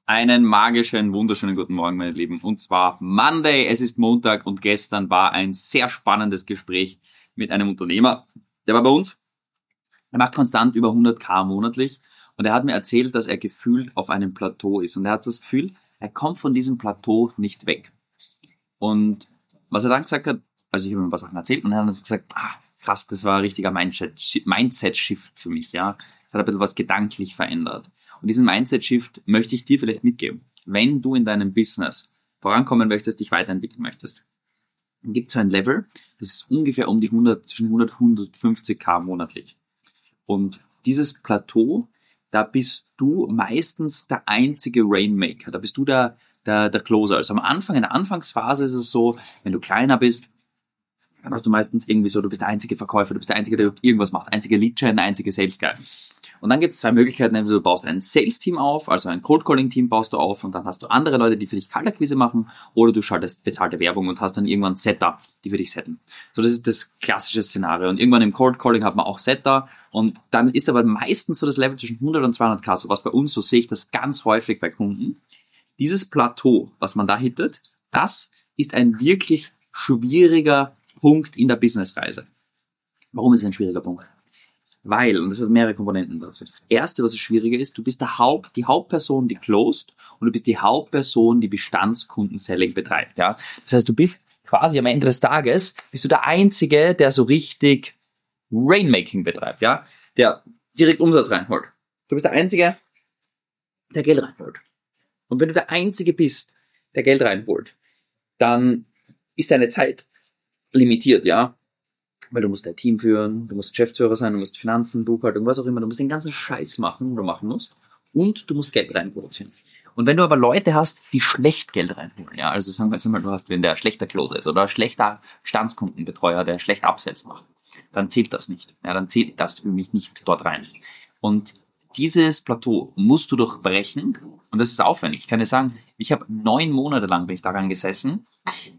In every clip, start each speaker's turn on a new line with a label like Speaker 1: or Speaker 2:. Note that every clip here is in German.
Speaker 1: Einen magischen, wunderschönen guten Morgen, meine Lieben. Und zwar Monday, es ist Montag und gestern war ein sehr spannendes Gespräch mit einem Unternehmer. Der war bei uns, er macht konstant über 100.000 monatlich und er hat mir erzählt, dass er gefühlt auf einem Plateau ist. Und er hat das Gefühl, er kommt von diesem Plateau nicht weg. Und was er dann gesagt hat, also ich habe ihm ein paar Sachen erzählt und er hat gesagt, krass, das war ein richtiger Mindset-Shift für mich, ja. Das hat ein bisschen was gedanklich verändert. Und diesen Mindset-Shift möchte ich dir vielleicht mitgeben. Wenn du in deinem Business vorankommen möchtest, dich weiterentwickeln möchtest, dann gibt es so ein Level, das ist ungefähr um die 100, zwischen 100 und 150.000 monatlich. Und dieses Plateau, da bist du meistens der einzige Rainmaker. Da bist du der Closer. Also am Anfang, in der Anfangsphase ist es so, wenn du kleiner bist, dann hast du meistens irgendwie so, du bist der einzige Verkäufer, du bist der Einzige, der irgendwas macht, einzige Lead-Gen, der einzige Sales-Guy. Und dann gibt es zwei Möglichkeiten, entweder du baust ein Sales-Team auf, also ein Cold-Calling-Team baust du auf und dann hast du andere Leute, die für dich Kaltakquise machen, oder du schaltest bezahlte Werbung und hast dann irgendwann Setter, die für dich setten. So, das ist das klassische Szenario. Und irgendwann im Cold-Calling hat man auch Setter und dann ist aber meistens so das Level zwischen 100 und 200.000, so was bei uns, so sehe ich das ganz häufig bei Kunden. Dieses Plateau, was man da hittet, das ist ein wirklich schwieriger Punkt in der Businessreise. Warum ist es ein schwieriger Punkt? Weil, und das hat mehrere Komponenten dazu. Das erste, was schwieriger ist, du bist die Hauptperson, die closed, und du bist die Hauptperson, die Bestandskunden-Selling betreibt. Ja? Das heißt, du bist quasi am Ende des Tages, bist du der Einzige, der so richtig Rainmaking betreibt, ja? Der direkt Umsatz reinholt. Du bist der Einzige, der Geld reinholt. Und wenn du der Einzige bist, der Geld reinholt, dann ist deine Zeit limitiert, ja? Weil du musst dein Team führen, du musst Geschäftsführer sein, du musst Finanzen, Buchhaltung, was auch immer, du musst den ganzen Scheiß machen, den du machen musst, und du musst Geld reinproduzieren. Und wenn du aber Leute hast, die schlecht Geld reinholen, ja, also sagen wir jetzt mal, du hast, wenn der schlechter Closer ist oder ein schlechter Bestandskundenbetreuer, der schlecht Upsells macht, dann zählt das nicht. Ja, dann zählt das für mich nicht dort rein. Und dieses Plateau musst du durchbrechen und das ist aufwendig. Ich kann dir sagen, ich habe 9 Monate lang bin ich daran gesessen,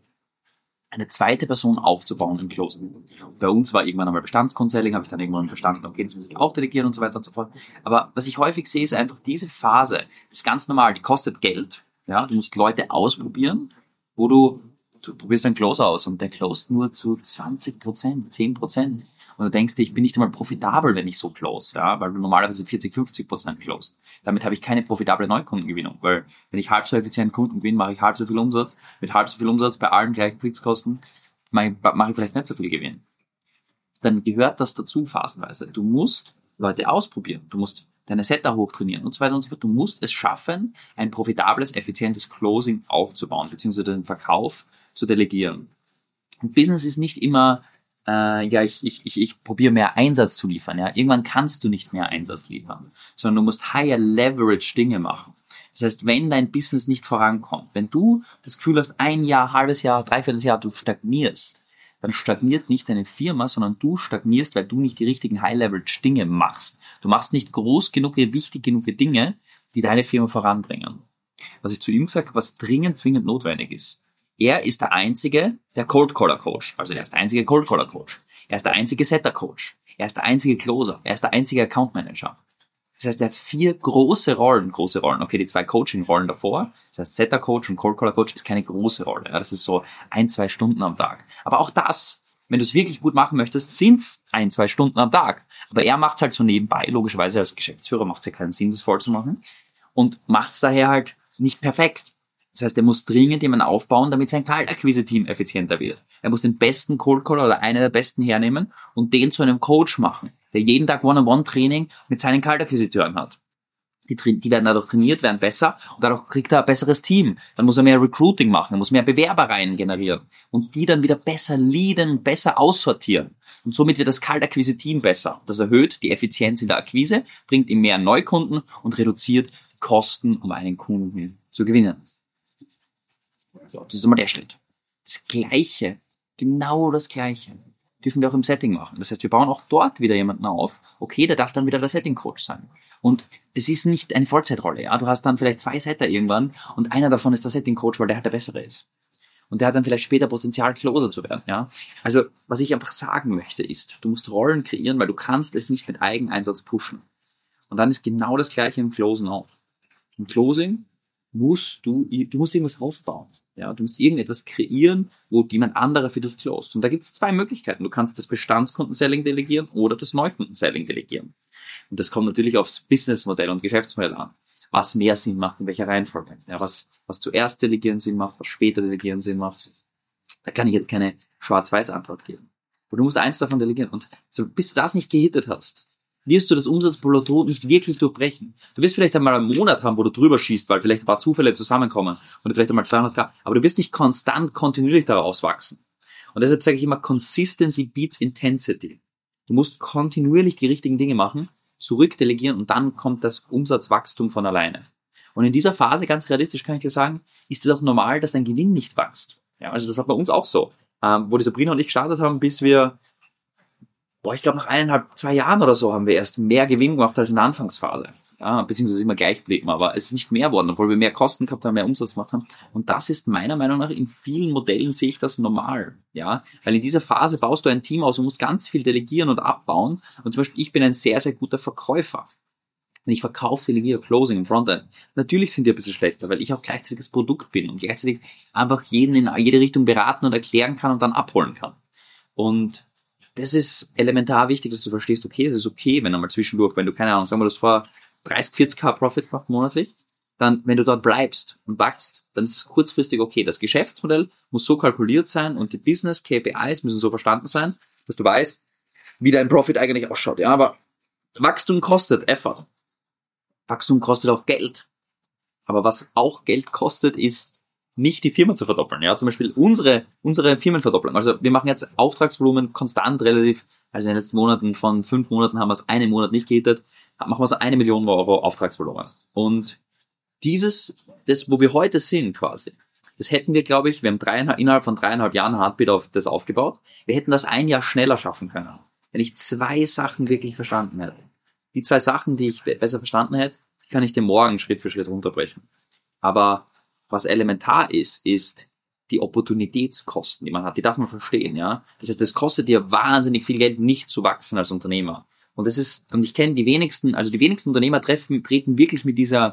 Speaker 1: eine zweite Person aufzubauen im Closing. Bei uns war irgendwann einmal Bestandsconselling, habe ich dann irgendwann verstanden, okay, das muss ich auch delegieren und so weiter und so fort. Aber was ich häufig sehe, ist einfach diese Phase, das ist ganz normal, die kostet Geld. Ja, du musst Leute ausprobieren, wo du probierst einen Closer aus und der closed nur zu 20%, 10%. Und du denkst dir, ich bin nicht einmal profitabel, wenn ich so close, ja, weil du normalerweise 40, 50% closed. Damit habe ich keine profitable Neukundengewinnung, weil wenn ich halb so effizient Kunden gewinne, mache ich halb so viel Umsatz. Mit halb so viel Umsatz bei allen gleichen Fixkosten mache ich vielleicht nicht so viel Gewinn. Dann gehört das dazu phasenweise. Du musst Leute ausprobieren. Du musst deine Setter hochtrainieren und so weiter und so fort. Du musst es schaffen, ein profitables, effizientes Closing aufzubauen, beziehungsweise den Verkauf zu delegieren. Und Business ist nicht immer ich probiere mehr Einsatz zu liefern. Ja, irgendwann kannst du nicht mehr Einsatz liefern, sondern du musst higher leverage Dinge machen. Das heißt, wenn dein Business nicht vorankommt, wenn du das Gefühl hast, ein Jahr, halbes Jahr, dreiviertel Jahr, du stagnierst, dann stagniert nicht deine Firma, sondern du stagnierst, weil du nicht die richtigen high leverage Dinge machst. Du machst nicht groß genug, wichtig genug Dinge, die deine Firma voranbringen. Was ich zu ihm gesagt habe, was zwingend notwendig ist. Er ist der einzige, der Cold Caller Coach. Also er ist der einzige Cold Caller Coach. Er ist der einzige Setter Coach. Er ist der einzige Closer. Er ist der einzige Account Manager. Das heißt, er hat 4 große Rollen. Okay, die 2 Coaching-Rollen davor. Das heißt, Setter Coach und Cold Caller Coach ist keine große Rolle. Ja, das ist so 1-2 Stunden am Tag. Aber auch das, wenn du es wirklich gut machen möchtest, sind es 1-2 Stunden am Tag. Aber er macht es halt so nebenbei. Logischerweise als Geschäftsführer macht es ja keinen Sinn, das voll zu machen. Und macht es daher halt nicht perfekt. Das heißt, er muss dringend jemanden aufbauen, damit sein Kaltakquise-Team effizienter wird. Er muss den besten Cold Caller oder einen der besten hernehmen und den zu einem Coach machen, der jeden Tag One-on-One-Training mit seinen Kaltakquisiteuren hat. Die werden dadurch trainiert, werden besser und dadurch kriegt er ein besseres Team. Dann muss er mehr Recruiting machen, er muss mehr Bewerbereien generieren und die dann wieder besser leaden, besser aussortieren. Und somit wird das Kaltakquise-Team besser. Das erhöht die Effizienz in der Akquise, bringt ihm mehr Neukunden und reduziert Kosten, um einen Kunden zu gewinnen. So, das ist einmal der Schritt. Das Gleiche, genau das Gleiche, dürfen wir auch im Setting machen. Das heißt, wir bauen auch dort wieder jemanden auf. Okay, der darf dann wieder der Setting-Coach sein. Und das ist nicht eine Vollzeitrolle. Ja? Du hast dann vielleicht 2 Setter irgendwann und einer davon ist der Setting-Coach, weil der halt der bessere ist. Und der hat dann vielleicht später Potenzial, Closer zu werden. Ja? Also, was ich einfach sagen möchte ist, du musst Rollen kreieren, weil du kannst es nicht mit Eigeneinsatz pushen. Und dann ist genau das Gleiche im Closen auch. Im Closing du musst irgendwas aufbauen. Ja, du musst irgendetwas kreieren, wo jemand anderer für dich closed. Und da gibt es zwei Möglichkeiten. Du kannst das Bestandskundenselling delegieren oder das Neukundenselling delegieren. Und das kommt natürlich aufs Businessmodell und Geschäftsmodell an. Was mehr Sinn macht, in welcher Reihenfolge. Ja, was zuerst delegieren Sinn macht, was später delegieren Sinn macht. Da kann ich jetzt keine Schwarz-Weiß-Antwort geben. Aber du musst eins davon delegieren. Und so, bis du das nicht gehittet hast, wirst du das Umsatzplateau nicht wirklich durchbrechen. Du wirst vielleicht einmal einen Monat haben, wo du drüber schießt, weil vielleicht ein paar Zufälle zusammenkommen und vielleicht einmal 200k, aber du wirst nicht kontinuierlich daraus wachsen. Und deshalb sage ich immer, Consistency beats Intensity. Du musst kontinuierlich die richtigen Dinge machen, zurückdelegieren und dann kommt das Umsatzwachstum von alleine. Und in dieser Phase, ganz realistisch kann ich dir sagen, ist es auch normal, dass dein Gewinn nicht wächst. Ja, also das war bei uns auch so. Wo die Sabrina und ich gestartet haben, bis wir ich glaube, nach 1,5, 2 Jahren oder so haben wir erst mehr Gewinn gemacht als in der Anfangsphase. Ja, beziehungsweise immer gleich geblieben, aber es ist nicht mehr geworden, obwohl wir mehr Kosten gehabt haben, mehr Umsatz gemacht haben. Und das ist meiner Meinung nach, in vielen Modellen sehe ich das normal. Ja, weil in dieser Phase baust du ein Team aus und musst ganz viel delegieren und abbauen. Und zum Beispiel, ich bin ein sehr, sehr guter Verkäufer. Wenn ich verkaufe, delegiere, Closing im Frontend. Natürlich sind die ein bisschen schlechter, weil ich auch gleichzeitig das Produkt bin und gleichzeitig einfach jeden in jede Richtung beraten und erklären kann und dann abholen kann. Und das ist elementar wichtig, dass du verstehst, okay, es ist okay, wenn einmal zwischendurch, wenn du, keine Ahnung, sagen wir, du hast vor 30, 40k Profit gemacht monatlich, dann, wenn du dort bleibst und wachst, dann ist es kurzfristig okay. Das Geschäftsmodell muss so kalkuliert sein und die Business KPIs müssen so verstanden sein, dass du weißt, wie dein Profit eigentlich ausschaut. Ja, aber Wachstum kostet Effort. Wachstum kostet auch Geld. Aber was auch Geld kostet, ist nicht die Firma zu verdoppeln. Ja, zum Beispiel unsere Firmenverdopplung. Also wir machen jetzt Auftragsvolumen konstant relativ, also in den letzten Monaten von 5 Monaten haben wir es einen Monat nicht gehittet, machen wir so 1 Million Euro Auftragsvolumen. Und das, wo wir heute sind quasi, das hätten wir, glaube ich, wir haben innerhalb von 3,5 Jahren Heartbeat auf das aufgebaut. Wir hätten das 1 Jahr schneller schaffen können, wenn ich 2 Sachen wirklich verstanden hätte. Die 2 Sachen, die ich besser verstanden hätte, kann ich dir morgen Schritt für Schritt runterbrechen. Aber was elementar ist die Opportunitätskosten, die man hat. Die darf man verstehen, ja. Das heißt, es kostet dir wahnsinnig viel Geld, nicht zu wachsen als Unternehmer. Und ich kenne die wenigsten Unternehmer treten wirklich mit diesem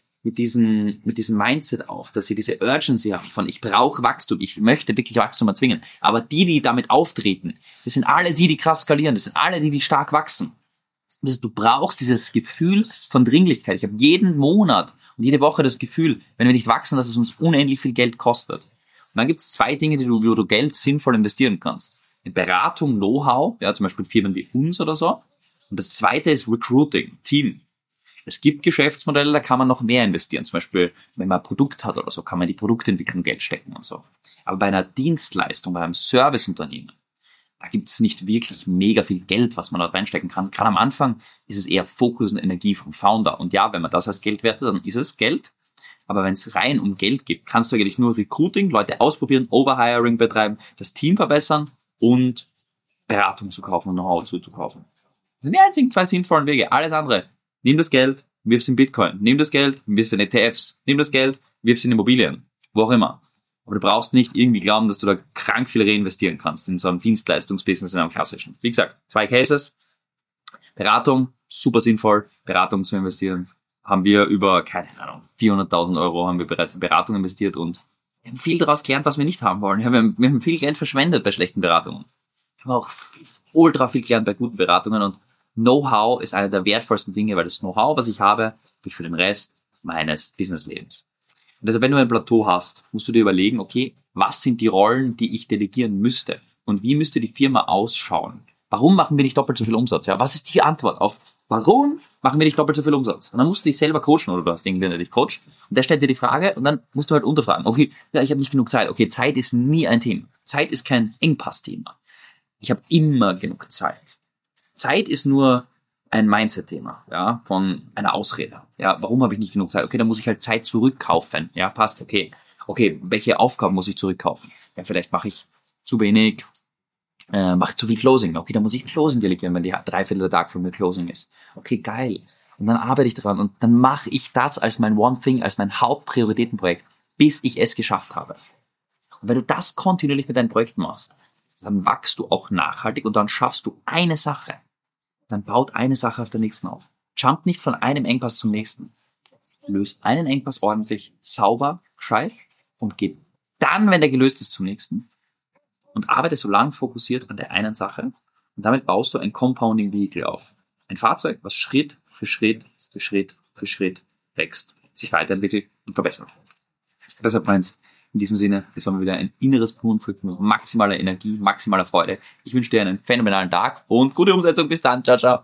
Speaker 1: Mindset auf, dass sie diese Urgency haben von, ich brauche Wachstum, ich möchte wirklich Wachstum erzwingen. Aber die damit auftreten, das sind alle die krass skalieren, das sind alle die stark wachsen. Das heißt, du brauchst dieses Gefühl von Dringlichkeit. Ich habe jeden Monat und jede Woche das Gefühl, wenn wir nicht wachsen, dass es uns unendlich viel Geld kostet. Und dann gibt es 2 Dinge, wo du Geld sinnvoll investieren kannst. In Beratung, Know-how, ja, zum Beispiel Firmen wie uns oder so. Und das zweite ist Recruiting, Team. Es gibt Geschäftsmodelle, da kann man noch mehr investieren. Zum Beispiel, wenn man ein Produkt hat oder so, kann man in die Produktentwicklung Geld stecken und so. Aber bei einer Dienstleistung, bei einem Serviceunternehmen, da gibt es nicht wirklich mega viel Geld, was man dort reinstecken kann. Gerade am Anfang ist es eher Fokus und Energie vom Founder. Und ja, wenn man das als Geld wertet, dann ist es Geld. Aber wenn es rein um Geld geht, kannst du eigentlich nur Recruiting, Leute ausprobieren, Overhiring betreiben, das Team verbessern und Beratung zu kaufen und Know-how zuzukaufen. Das sind die einzigen 2 sinnvollen Wege. Alles andere, nimm das Geld, wirf es in Bitcoin. Nimm das Geld, wirf es in ETFs. Nimm das Geld, wirf es in Immobilien. Wo auch immer. Aber du brauchst nicht irgendwie glauben, dass du da krank viel reinvestieren kannst in so einem Dienstleistungsbusiness, in einem klassischen. Wie gesagt, 2 Cases. Beratung, super sinnvoll, Beratung zu investieren. Haben wir über, keine Ahnung, 400.000 Euro haben wir bereits in Beratung investiert und wir haben viel daraus gelernt, was wir nicht haben wollen. Ja, wir haben viel Geld verschwendet bei schlechten Beratungen. Wir haben auch ultra viel gelernt bei guten Beratungen und Know-how ist einer der wertvollsten Dinge, weil das Know-how, was ich habe, bin für den Rest meines Businesslebens. Und deshalb, wenn du ein Plateau hast, musst du dir überlegen, okay, was sind die Rollen, die ich delegieren müsste? Und wie müsste die Firma ausschauen? Warum machen wir nicht doppelt so viel Umsatz? Ja, was ist die Antwort auf, warum machen wir nicht doppelt so viel Umsatz? Und dann musst du dich selber coachen oder du hast irgendwen, der dich coacht. Und der stellt dir die Frage und dann musst du halt unterfragen. Okay, ja, ich habe nicht genug Zeit. Okay, Zeit ist nie ein Thema. Zeit ist kein Engpass-Thema. Ich habe immer genug Zeit. Zeit ist nur ein Mindset-Thema, ja, von einer Ausrede. Ja, warum habe ich nicht genug Zeit? Okay, dann muss ich halt Zeit zurückkaufen. Ja, passt, okay. Okay, welche Aufgaben muss ich zurückkaufen? Ja, vielleicht mache ich zu wenig, mache zu viel Closing. Okay, dann muss ich Closing delegieren, wenn die 3/4 der Tag von mir Closing ist. Okay, geil. Und dann arbeite ich dran und dann mache ich das als mein One Thing, als mein Hauptprioritätenprojekt, bis ich es geschafft habe. Und wenn du das kontinuierlich mit deinen Projekten machst, dann wachst du auch nachhaltig und dann schaffst du eine Sache. Dann baut eine Sache auf der nächsten auf. Jump nicht von einem Engpass zum nächsten. löst einen Engpass ordentlich, sauber, gescheit und geht dann, wenn der gelöst ist, zum nächsten und arbeite so lang fokussiert an der einen Sache und damit baust du ein Compounding Vehicle auf. Ein Fahrzeug, was Schritt für Schritt für Schritt für Schritt wächst, sich weiterentwickelt und verbessert. Deshalb, Freunde, in diesem Sinne, es war mal wieder ein inneres Blumenpflücken mit maximaler Energie, maximaler Freude. Ich wünsche dir einen phänomenalen Tag und gute Umsetzung. Bis dann. Ciao, ciao.